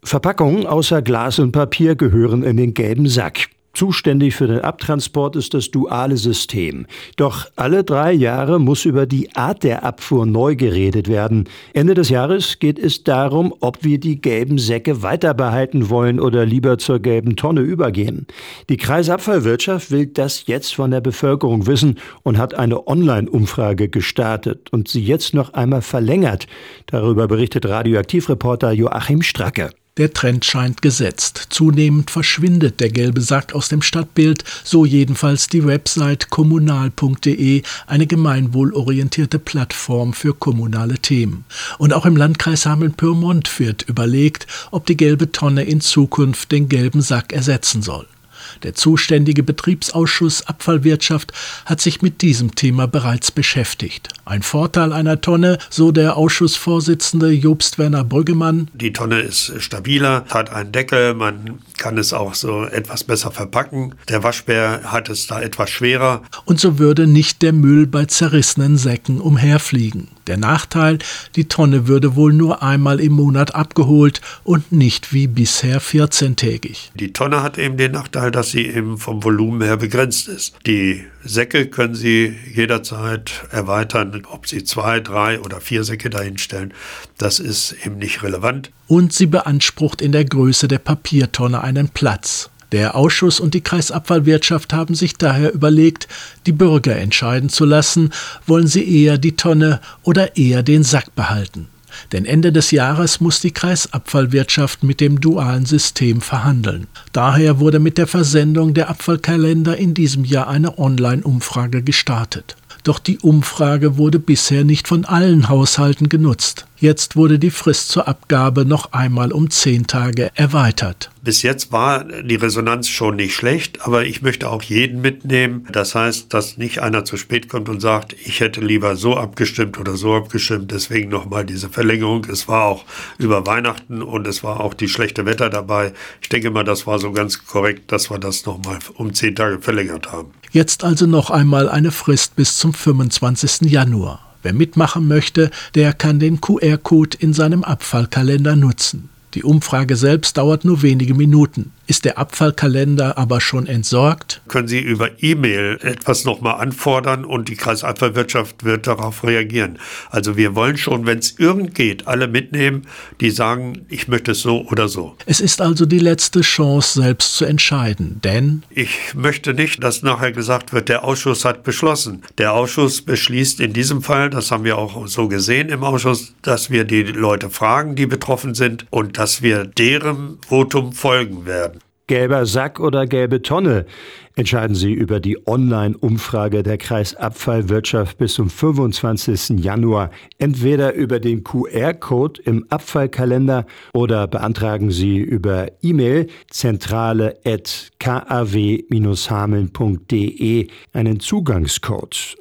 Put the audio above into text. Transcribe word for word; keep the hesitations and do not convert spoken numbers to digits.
Verpackungen außer Glas und Papier gehören in den gelben Sack. Zuständig für den Abtransport ist das duale System. Doch alle drei Jahre muss über die Art der Abfuhr neu geredet werden. Ende des Jahres geht es darum, ob wir die gelben Säcke weiter behalten wollen oder lieber zur gelben Tonne übergehen. Die Kreisabfallwirtschaft will das jetzt von der Bevölkerung wissen und hat eine Online-Umfrage gestartet und sie jetzt noch einmal verlängert. Darüber berichtet Radioaktivreporter Joachim Stracke. Der Trend scheint gesetzt. Zunehmend verschwindet der gelbe Sack aus dem Stadtbild, so jedenfalls die Website kommunal punkt de, eine gemeinwohlorientierte Plattform für kommunale Themen. Und auch im Landkreis Hameln-Pyrmont wird überlegt, ob die gelbe Tonne in Zukunft den gelben Sack ersetzen soll. Der zuständige Betriebsausschuss Abfallwirtschaft hat sich mit diesem Thema bereits beschäftigt. Ein Vorteil einer Tonne, so der Ausschussvorsitzende Jobst Werner Brüggemann: Die Tonne ist stabiler, hat einen Deckel, man kann es auch so etwas besser verpacken. Der Waschbär hat es da etwas schwerer. Und so würde nicht der Müll bei zerrissenen Säcken umherfliegen. Der Nachteil: Die Tonne würde wohl nur einmal im Monat abgeholt und nicht wie bisher vierzehntägig. Die Tonne hat eben den Nachteil, dass sie eben vom Volumen her begrenzt ist. Die Säcke können Sie jederzeit erweitern, ob Sie zwei, drei oder vier Säcke dahinstellen. Das ist eben nicht relevant. Und sie beansprucht in der Größe der Papiertonne einen Platz. Der Ausschuss und die Kreisabfallwirtschaft haben sich daher überlegt, die Bürger entscheiden zu lassen, wollen sie eher die Tonne oder eher den Sack behalten. Denn Ende des Jahres muss die Kreisabfallwirtschaft mit dem dualen System verhandeln. Daher wurde mit der Versendung der Abfallkalender in diesem Jahr eine Online-Umfrage gestartet. Doch die Umfrage wurde bisher nicht von allen Haushalten genutzt. Jetzt wurde die Frist zur Abgabe noch einmal um zehn Tage erweitert. Bis jetzt war die Resonanz schon nicht schlecht, aber ich möchte auch jeden mitnehmen. Das heißt, dass nicht einer zu spät kommt und sagt, ich hätte lieber so abgestimmt oder so abgestimmt, deswegen nochmal diese Verlängerung. Es war auch über Weihnachten und es war auch die schlechte Wetter dabei. Ich denke mal, das war so ganz korrekt, dass wir das nochmal um zehn Tage verlängert haben. Jetzt also noch einmal eine Frist bis zum fünfundzwanzigsten Januar. Wer mitmachen möchte, der kann den Q R-Code in seinem Abfallkalender nutzen. Die Umfrage selbst dauert nur wenige Minuten. Ist der Abfallkalender aber schon entsorgt? Können Sie über E-Mail etwas nochmal anfordern und die Kreisabfallwirtschaft wird darauf reagieren. Also wir wollen schon, wenn es irgend geht, alle mitnehmen, die sagen, ich möchte es so oder so. Es ist also die letzte Chance, selbst zu entscheiden, denn ich möchte nicht, dass nachher gesagt wird, der Ausschuss hat beschlossen. Der Ausschuss beschließt in diesem Fall, das haben wir auch so gesehen im Ausschuss, dass wir die Leute fragen, die betroffen sind und dass wir deren Votum folgen werden. Gelber Sack oder gelbe Tonne? Entscheiden Sie über die Online-Umfrage der Kreisabfallwirtschaft bis zum fünfundzwanzigsten Januar. Entweder über den Q R-Code im Abfallkalender oder beantragen Sie über E-Mail zentrale at k a w Bindestrich hameln punkt de einen Zugangscode.